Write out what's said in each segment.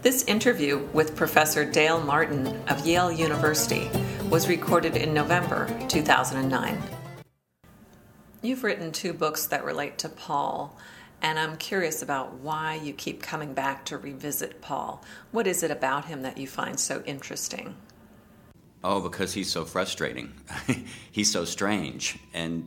This interview with Professor Dale Martin of Yale University was recorded in November 2009. You've written 2 books that relate to Paul, and I'm curious about why you keep coming back to revisit Paul. What is it about him that you find so interesting? Oh, because he's so frustrating. He's so strange. And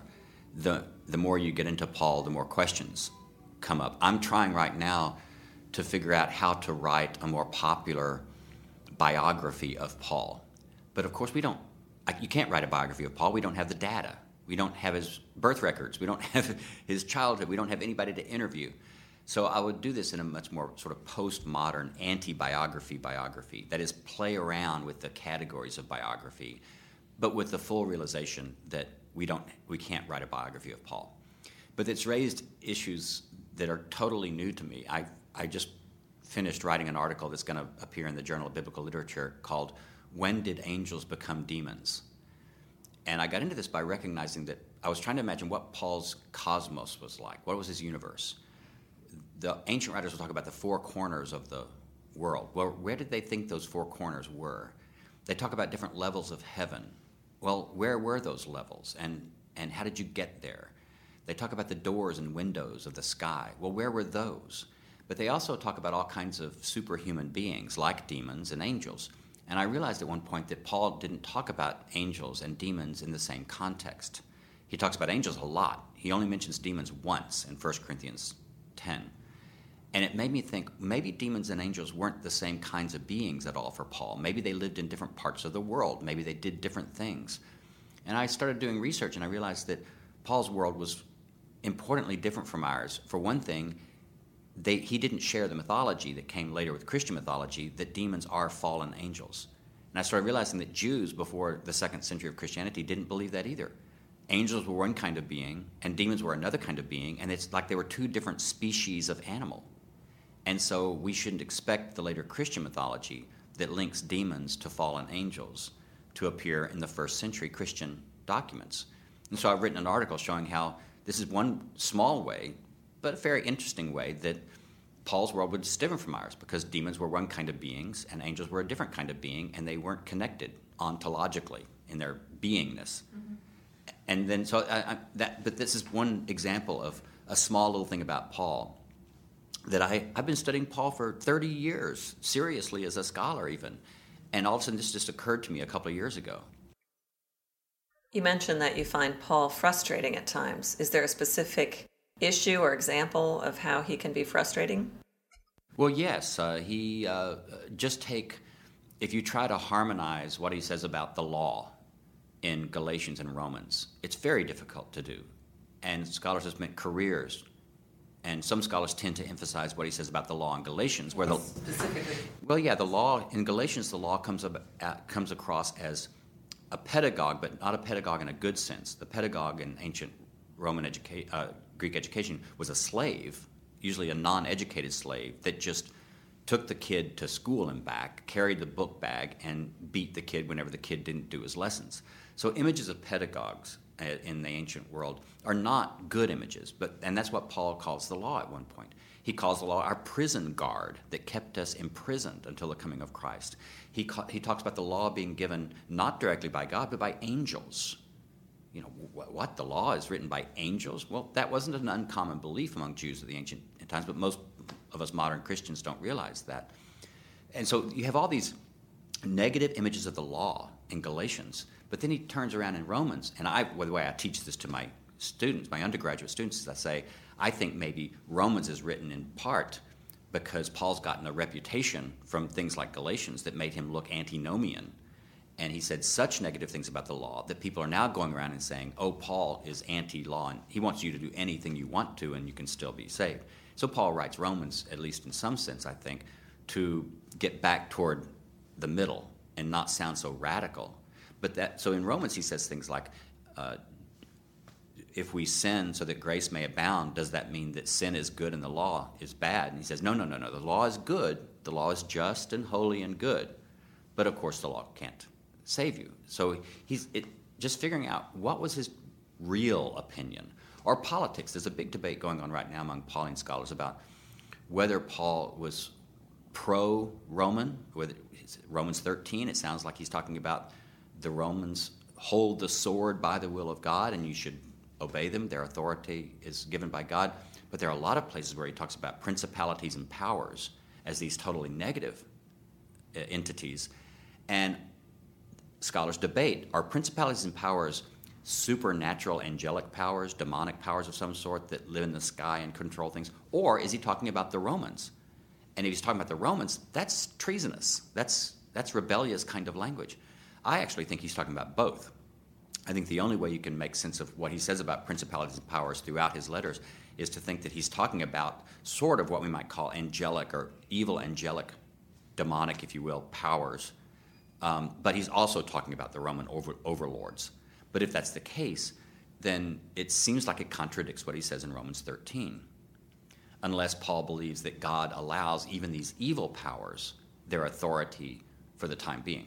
the more you get into Paul, the more questions come up. I'm trying right now to figure out how to write a more popular biography of Paul. But of course you can't write a biography of Paul. We don't have the data. We don't have his birth records. We don't have his childhood. We don't have anybody to interview. So I would do this in a much more sort of postmodern biography. That is, play around with the categories of biography, but with the full realization that we can't write a biography of Paul. But it's raised issues that are totally new to me. I just finished writing an article that's going to appear in the Journal of Biblical Literature called "When Did Angels Become Demons?" And I got into this by recognizing that I was trying to imagine what Paul's cosmos was like. What was his universe? The ancient writers will talk about the 4 corners of the world. Well, where did they think those 4 corners were? They talk about different levels of heaven. Well, where were those levels, and how did you get there? They talk about the doors and windows of the sky. Well, where were those? But they also talk about all kinds of superhuman beings, like demons and angels. And I realized at one point that Paul didn't talk about angels and demons in the same context. He talks about angels a lot. He only mentions demons once in 1 Corinthians 10. And it made me think maybe demons and angels weren't the same kinds of beings at all for Paul. Maybe they lived in different parts of the world. Maybe they did different things. And I started doing research, and I realized that Paul's world was importantly different from ours. For one thing, he didn't share the mythology that came later with Christian mythology that demons are fallen angels. And I started realizing that Jews before the 2nd century of Christianity didn't believe that either. Angels were one kind of being, and demons were another kind of being, and it's like they were 2 different species of animal. And so we shouldn't expect the later Christian mythology that links demons to fallen angels to appear in the 1st century Christian documents. And so I've written an article showing how this is one small way, but a very interesting way, that Paul's world was different from ours, because demons were one kind of beings and angels were a different kind of being, and they weren't connected ontologically in their beingness. Mm-hmm. And then but this is one example of a small little thing about Paul that I've been studying Paul for 30 years, seriously as a scholar even, and all of a sudden this just occurred to me a couple of years ago. You mentioned that you find Paul frustrating at times. Is there a specific issue or example of how he can be frustrating? Well, yes. If you try to harmonize what he says about the law in Galatians and Romans, it's very difficult to do. And scholars have spent careers, and some scholars tend to emphasize what he says about the law in Galatians. Specifically? Well, yeah, the law in Galatians, the law comes across as a pedagogue, but not a pedagogue in a good sense. The pedagogue in ancient Greek education was a slave, usually a non-educated slave, that just took the kid to school and back, carried the book bag, and beat the kid whenever the kid didn't do his lessons. So images of pedagogues in the ancient world are not good images, and that's what Paul calls the law at one point. He calls the law our prison guard that kept us imprisoned until the coming of Christ. He talks about the law being given not directly by God, but by angels. You know, what? The law is written by angels? Well, that wasn't an uncommon belief among Jews of the ancient times, but most of us modern Christians don't realize that. And so you have all these negative images of the law in Galatians, but then he turns around in Romans, and the way I teach this to my students, my undergraduate students, is I say, I think maybe Romans is written in part because Paul's gotten a reputation from things like Galatians that made him look antinomian. And he said such negative things about the law that people are now going around and saying, oh, Paul is anti-law, and he wants you to do anything you want to, and you can still be saved. So Paul writes Romans, at least in some sense, I think, to get back toward the middle and not sound so radical. So in Romans he says things like, if we sin so that grace may abound, does that mean that sin is good and the law is bad? And he says, no. The law is good. The law is just and holy and good. But of course the law can't save you. So just figuring out what was his real opinion. Or politics. There's a big debate going on right now among Pauline scholars about whether Paul was pro-Roman. With Romans 13, it sounds like he's talking about the Romans hold the sword by the will of God, and you should obey them. Their authority is given by God. But there are a lot of places where he talks about principalities and powers as these totally negative entities. And scholars debate, are principalities and powers supernatural angelic powers, demonic powers of some sort that live in the sky and control things? Or is he talking about the Romans? And if he's talking about the Romans, that's treasonous. That's rebellious kind of language. I actually think he's talking about both. I think the only way you can make sense of what he says about principalities and powers throughout his letters is to think that he's talking about sort of what we might call angelic or evil angelic, demonic, if you will, powers. But he's also talking about the Roman overlords. But if that's the case, then it seems like it contradicts what he says in Romans 13, unless Paul believes that God allows even these evil powers their authority for the time being.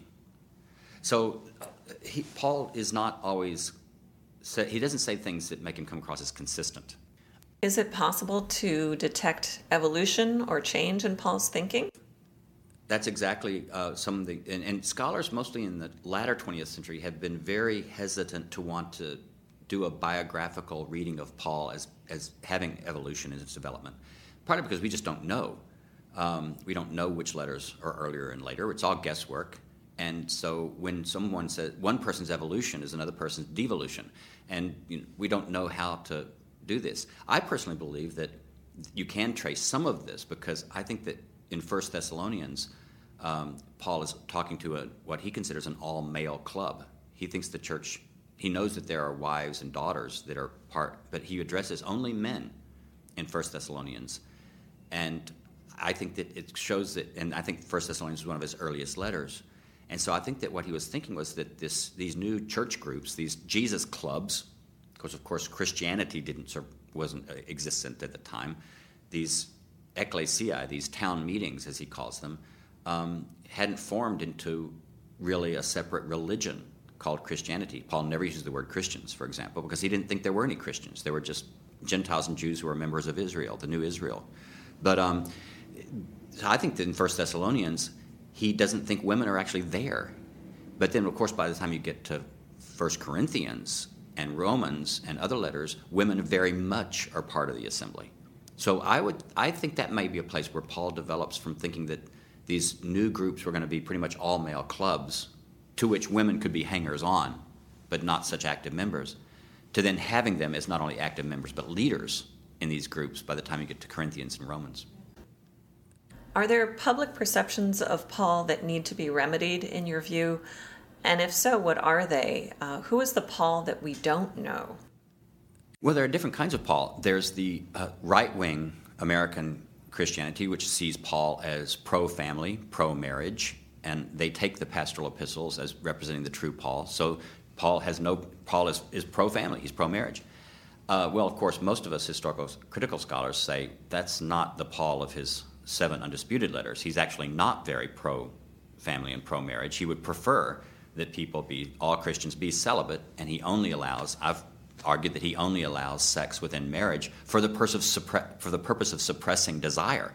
So Paul is not always, he doesn't say things that make him come across as consistent. Is it possible to detect evolution or change in Paul's thinking? That's exactly some of the, and scholars mostly in the latter 20th century have been very hesitant to want to do a biographical reading of Paul as having evolution in its development, partly because we just don't know. We don't know which letters are earlier and later. It's all guesswork. And so when someone says one person's evolution is another person's devolution, and we don't know how to do this. I personally believe that you can trace some of this because I think that in 1 Thessalonians, Paul is talking to what he considers an all-male club. He thinks the church, he knows that there are wives and daughters that are part, but he addresses only men in 1 Thessalonians. And I think that it shows that, and I think 1 Thessalonians is one of his earliest letters. And so I think that what he was thinking was that these new church groups, these Jesus clubs, because of course Christianity wasn't existent at the time, these ecclesia, these town meetings as he calls them, hadn't formed into really a separate religion called Christianity. Paul never uses the word Christians, for example, because he didn't think there were any Christians. There were just Gentiles and Jews who were members of Israel, the new Israel. But I think that in 1 Thessalonians, he doesn't think women are actually there. But then, of course, by the time you get to 1 Corinthians and Romans and other letters, women very much are part of the assembly. So I think that may be a place where Paul develops from thinking that these new groups were going to be pretty much all male clubs to which women could be hangers-on, but not such active members, to then having them as not only active members but leaders in these groups by the time you get to Corinthians and Romans. Are there public perceptions of Paul that need to be remedied in your view? And if so, what are they? Who is the Paul that we don't know? Well, there are different kinds of Paul. There's the right-wing American Christianity, which sees Paul as pro-family, pro-marriage, and they take the pastoral epistles as representing the true Paul. So Paul is pro-family, he's pro-marriage. Well, of course, most of us historical critical scholars say that's not the Paul of his 7 undisputed letters. He's actually not very pro-family and pro-marriage. He would prefer that all Christians be celibate, and I've argued that he only allows sex within marriage for the purpose of suppressing desire.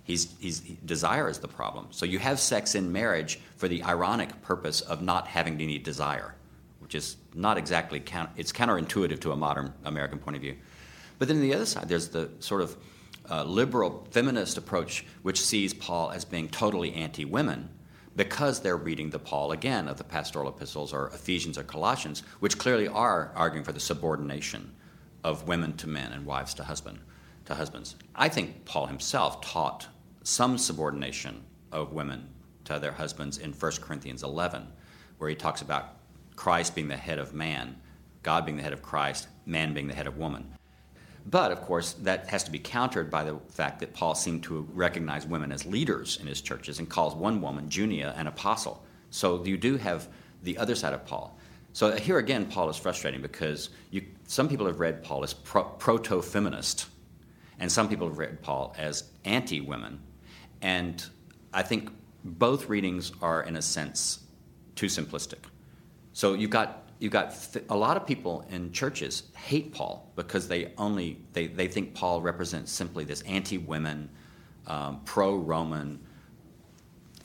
Desire is the problem. So you have sex in marriage for the ironic purpose of not having any desire, which is not exactly, it's counterintuitive to a modern American point of view. But then on the other side, there's the sort of liberal feminist approach, which sees Paul as being totally anti-women because they're reading the Paul, again, of the pastoral epistles or Ephesians or Colossians, which clearly are arguing for the subordination of women to men and wives to husbands. I think Paul himself taught some subordination of women to their husbands in 1 Corinthians 11, where he talks about Christ being the head of man, God being the head of Christ, man being the head of woman. But, of course, that has to be countered by the fact that Paul seemed to recognize women as leaders in his churches and calls one woman, Junia, an apostle. So you do have the other side of Paul. So here again, Paul is frustrating because some people have read Paul as proto-feminist, and some people have read Paul as anti-women. And I think both readings are, in a sense, too simplistic. So you've got a lot of people in churches hate Paul because they think Paul represents simply this anti-women, pro-Roman,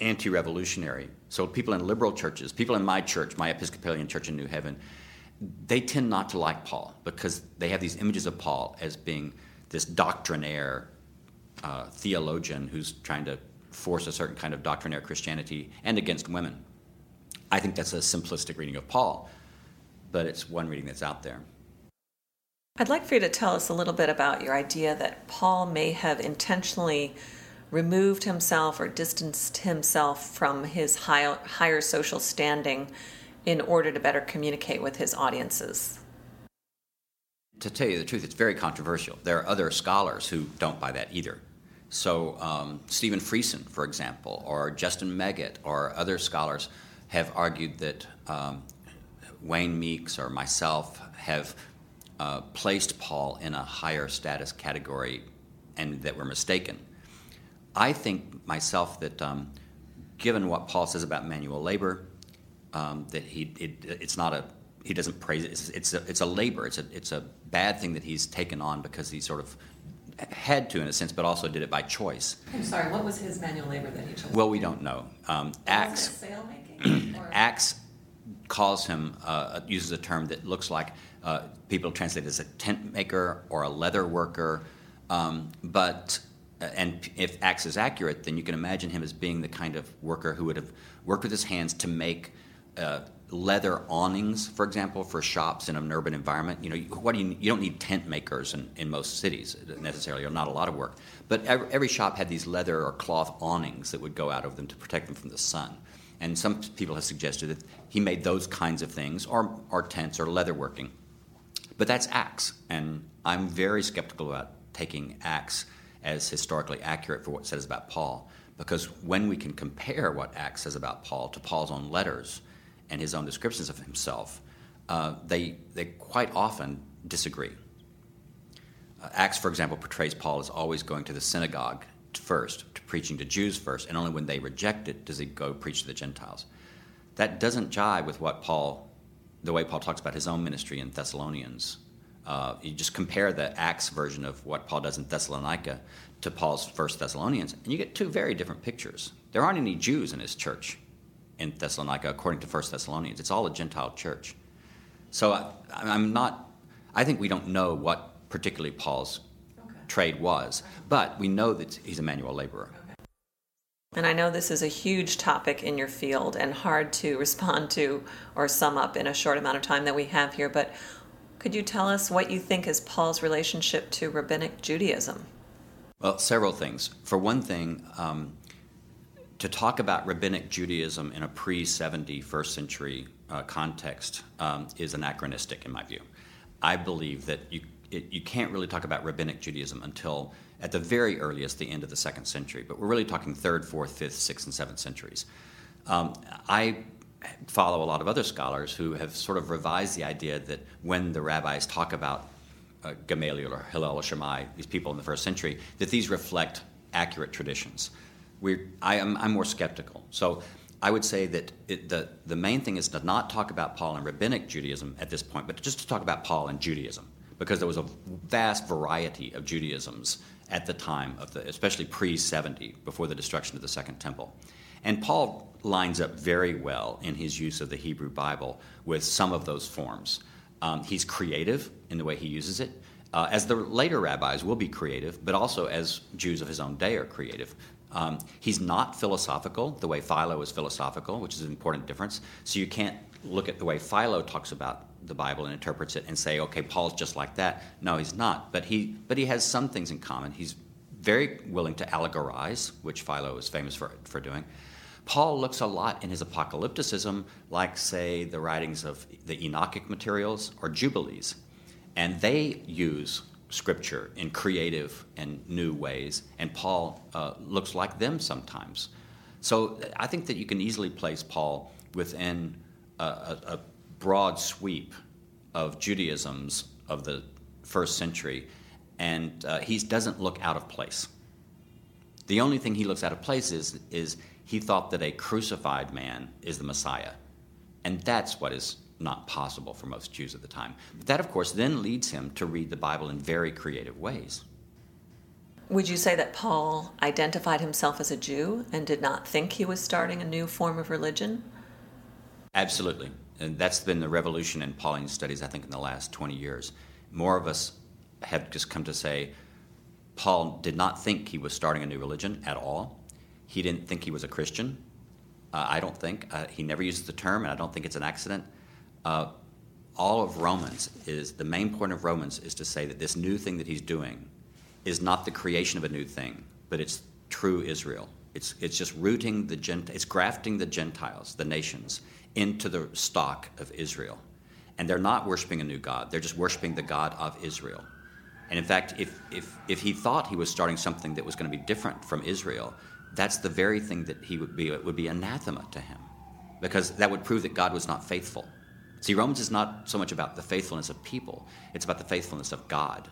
anti-revolutionary. So people in liberal churches, people in my church, my Episcopalian church in New Haven, they tend not to like Paul because they have these images of Paul as being this doctrinaire theologian who's trying to force a certain kind of doctrinaire Christianity and against women. I think that's a simplistic reading of Paul, but it's one reading that's out there. I'd like for you to tell us a little bit about your idea that Paul may have intentionally removed himself or distanced himself from his higher social standing in order to better communicate with his audiences. To tell you the truth, it's very controversial. There are other scholars who don't buy that either. So Stephen Friesen, for example, or Justin Meggitt, or other scholars have argued that Wayne Meeks or myself have placed Paul in a higher status category and that we're mistaken. I think myself that given what Paul says about manual labor, that it's not a, he doesn't praise it. It's a labor. It's a bad thing that he's taken on because he sort of had to in a sense, but also did it by choice. I'm sorry, what was his manual labor that he chose? Well, we don't know. Acts, sail making? Acts calls him, uses a term that looks like people translate it as a tent maker or a leather worker, and if Acts is accurate, then you can imagine him as being the kind of worker who would have worked with his hands to make leather awnings, for example, for shops in an urban environment. You know, you don't need tent makers in most cities necessarily, or not a lot of work. But every shop had these leather or cloth awnings that would go out over them to protect them from the sun. And some people have suggested that he made those kinds of things, or tents or leather working. But that's Acts, and I'm very skeptical about taking Acts as historically accurate for what it says about Paul, because when we can compare what Acts says about Paul to Paul's own letters and his own descriptions of himself, they quite often disagree. Acts, for example, portrays Paul as always going to the synagogue first, to preaching to Jews first, and only when they reject it does he go preach to the Gentiles. That doesn't jive with the way Paul talks about his own ministry in Thessalonians. You just compare the Acts version of what Paul does in Thessalonica to Paul's First Thessalonians, and you get two very different pictures. There aren't any Jews in his church in Thessalonica, according to First Thessalonians. It's all a Gentile church. So I think we don't know what particularly Paul's trade was, but we know that he's a manual laborer. And I know this is a huge topic in your field and hard to respond to or sum up in a short amount of time that we have here, but could you tell us what you think is Paul's relationship to Rabbinic Judaism? Well, several things. For one thing, to talk about Rabbinic Judaism in a pre-70 first century context is anachronistic in my view. I believe that you can't really talk about Rabbinic Judaism until at the very earliest, the end of the 2nd century, but we're really talking 3rd, 4th, 5th, 6th, and 7th centuries. I follow a lot of other scholars who have sort of revised the idea that when the rabbis talk about Gamaliel or Hillel or Shammai, these people in the 1st century, that these reflect accurate traditions. I'm more skeptical. So I would say that the main thing is to not talk about Paul and Rabbinic Judaism at this point, but just to talk about Paul and Judaism, because there was a vast variety of Judaisms at the time of especially pre-70, before the destruction of the Second Temple. And Paul lines up very well in his use of the Hebrew Bible with some of those forms. He's creative in the way he uses it, as the later rabbis will be creative, but also as Jews of his own day are creative. He's not philosophical the way Philo is philosophical, which is an important difference. So you can't look at the way Philo talks about the Bible and interprets it and say, okay, Paul's just like that. No, he's not. But he has some things in common. He's very willing to allegorize, which Philo is famous for doing. Paul looks a lot in his apocalypticism like, say, the writings of the Enochic materials or Jubilees. And they use Scripture in creative and new ways, and Paul looks like them sometimes. So I think that you can easily place Paul within a broad sweep of Judaisms of the 1st century, and he doesn't look out of place. The only thing he looks out of place is he thought that a crucified man is the Messiah, and that's what is not possible for most Jews at the time. But that, of course, then leads him to read the Bible in very creative ways. Would you say that Paul identified himself as a Jew and did not think he was starting a new form of religion? Absolutely. And that's been the revolution in Pauline studies, I think, in the last 20 years. More of us have just come to say Paul did not think he was starting a new religion at all. He didn't think he was a Christian. I don't think. He never uses the term, and I don't think it's an accident. All of Romans is, the main point of Romans is to say that this new thing that he's doing is not the creation of a new thing, but it's true Israel. It's just rooting it's grafting the Gentiles, the nations, into the stock of Israel. And they're not worshiping a new God. They're just worshiping the God of Israel. And in fact, if he thought he was starting something that was going to be different from Israel, that's the very thing that it would be anathema to him, because that would prove that God was not faithful. See, Romans is not so much about the faithfulness of people, it's about the faithfulness of God.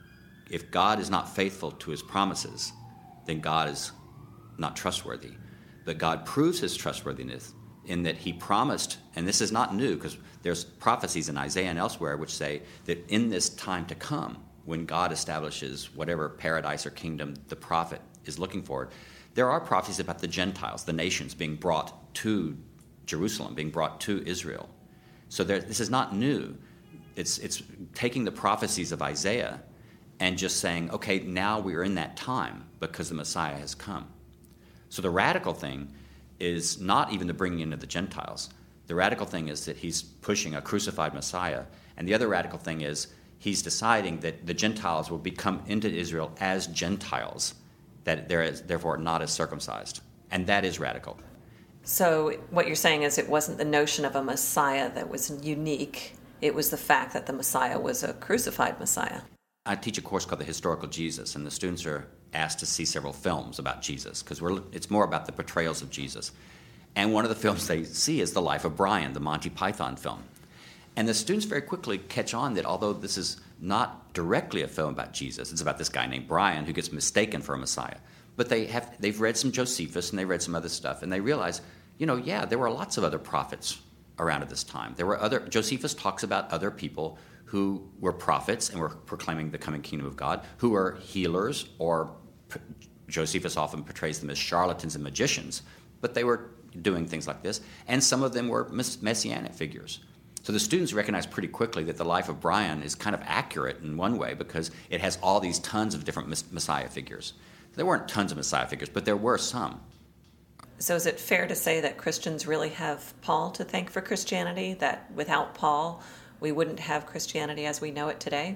If God is not faithful to his promises, then God is not trustworthy. But God proves his trustworthiness in that he promised, and this is not new, because there's prophecies in Isaiah and elsewhere which say that in this time to come, when God establishes whatever paradise or kingdom the prophet is looking for, there are prophecies about the Gentiles, the nations, being brought to Jerusalem, being brought to Israel. So this is not new. It's taking the prophecies of Isaiah and just saying, okay, now we are in that time because the Messiah has come. So the radical thing is not even the bringing in of the Gentiles. The radical thing is that he's pushing a crucified Messiah. And the other radical thing is he's deciding that the Gentiles will become into Israel as Gentiles, that they're therefore not as circumcised. And that is radical. So what you're saying is it wasn't the notion of a Messiah that was unique. It was the fact that the Messiah was a crucified Messiah. I teach a course called The Historical Jesus, and the students are asked to see several films about Jesus, because it's more about the portrayals of Jesus. And one of the films they see is The Life of Brian, the Monty Python film. And the students very quickly catch on that although this is not directly a film about Jesus, it's about this guy named Brian who gets mistaken for a Messiah. But they've read some Josephus and they read some other stuff, and they realize, there were lots of other prophets around at this time. Josephus talks about other people who were prophets and were proclaiming the coming kingdom of God, who were healers, or Josephus often portrays them as charlatans and magicians, but they were doing things like this, and some of them were messianic figures. So the students recognize pretty quickly that the life of Brian is kind of accurate in one way because it has all these tons of different Messiah figures. There weren't tons of Messiah figures, but there were some. So is it fair to say that Christians really have Paul to thank for Christianity, that without Paul, we wouldn't have Christianity as we know it today?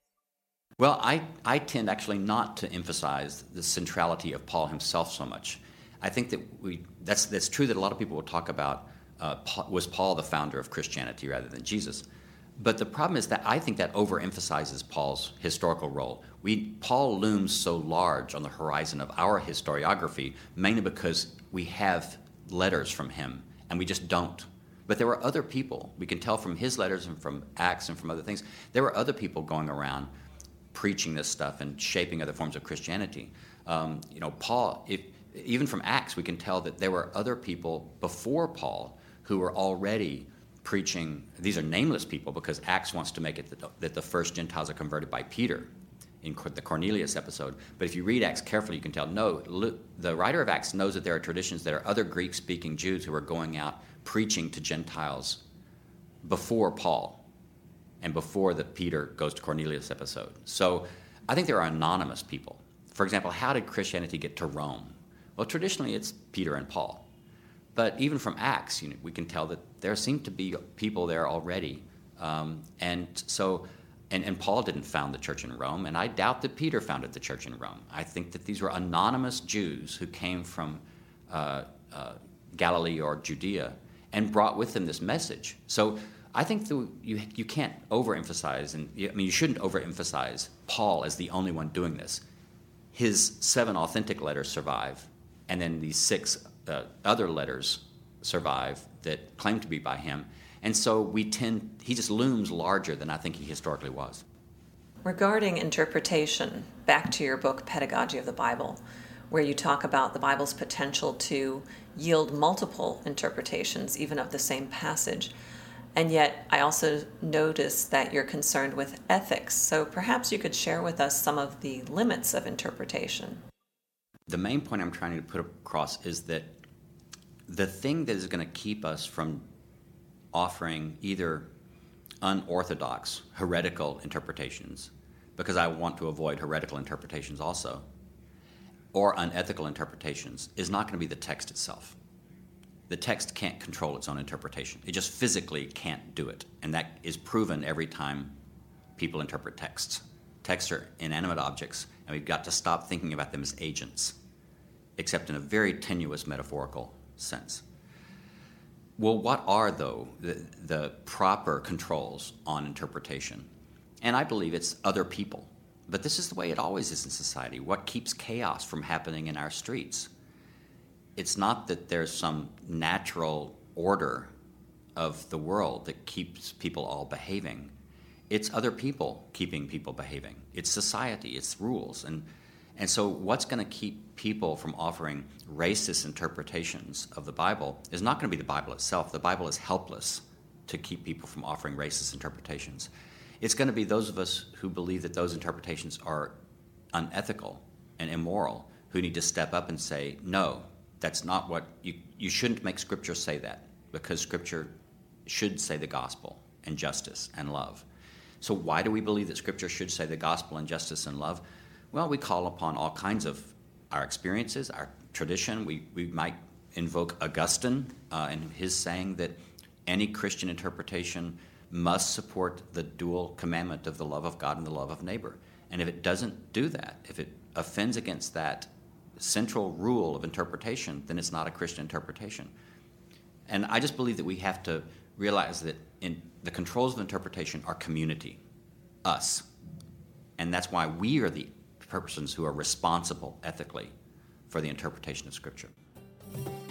Well, I tend actually not to emphasize the centrality of Paul himself so much. I think that that's true that a lot of people will talk about was Paul the founder of Christianity rather than Jesus. But the problem is that I think that overemphasizes Paul's historical role. Paul looms so large on the horizon of our historiography, mainly because we have letters from him, and we just don't. But there were other people. We can tell from his letters and from Acts and from other things. There were other people going around preaching this stuff and shaping other forms of Christianity. Paul, even from Acts, we can tell that there were other people before Paul who were already preaching. These are nameless people because Acts wants to make it that the first Gentiles are converted by Peter in the Cornelius episode. But if you read Acts carefully, you can tell, the writer of Acts knows that there are traditions, there are other Greek-speaking Jews who are going out preaching to Gentiles before Paul and before the Peter goes to Cornelius episode. So I think there are anonymous people. For example, how did Christianity get to Rome? Well, traditionally it's Peter and Paul. But even from Acts, we can tell that there seem to be people there already. And Paul didn't found the church in Rome, and I doubt that Peter founded the church in Rome. I think that these were anonymous Jews who came from Galilee or Judea and brought with them this message. So I think that you can't overemphasize, you shouldn't overemphasize Paul as the only one doing this. His 7 authentic letters survive, and then these 6 other letters survive that claim to be by him. And so he just looms larger than I think he historically was. Regarding interpretation, back to your book, Pedagogy of the Bible, where you talk about the Bible's potential to yield multiple interpretations, even of the same passage. And yet, I also notice that you're concerned with ethics. So perhaps you could share with us some of the limits of interpretation. The main point I'm trying to put across is that the thing that is going to keep us from offering either unorthodox, heretical interpretations, because I want to avoid heretical interpretations also, or unethical interpretations, is not going to be the text itself. The text can't control its own interpretation. It just physically can't do it. And that is proven every time people interpret texts. Texts are inanimate objects, and we've got to stop thinking about them as agents, except in a very tenuous metaphorical sense. Well, what are, though, the proper controls on interpretation? And I believe it's other people. But this is the way it always is in society. What keeps chaos from happening in our streets? It's not that there's some natural order of the world that keeps people all behaving. It's other people keeping people behaving. It's society, it's rules. And so what's going to keep people from offering racist interpretations of the Bible is not going to be the Bible itself. The Bible is helpless to keep people from offering racist interpretations. It's going to be those of us who believe that those interpretations are unethical and immoral, who need to step up and say, no, that's not what you shouldn't make Scripture say that, because Scripture should say the gospel and justice and love. So why do we believe that Scripture should say the gospel and justice and love? Well, we call upon all kinds of our experiences, our tradition. We might invoke Augustine and his saying that any Christian interpretation must support the dual commandment of the love of God and the love of neighbor. And if it doesn't do that, if it offends against that central rule of interpretation, then it's not a Christian interpretation. And I just believe that we have to realize that in the controls of interpretation are community, us. And that's why we are the persons who are responsible ethically for the interpretation of Scripture.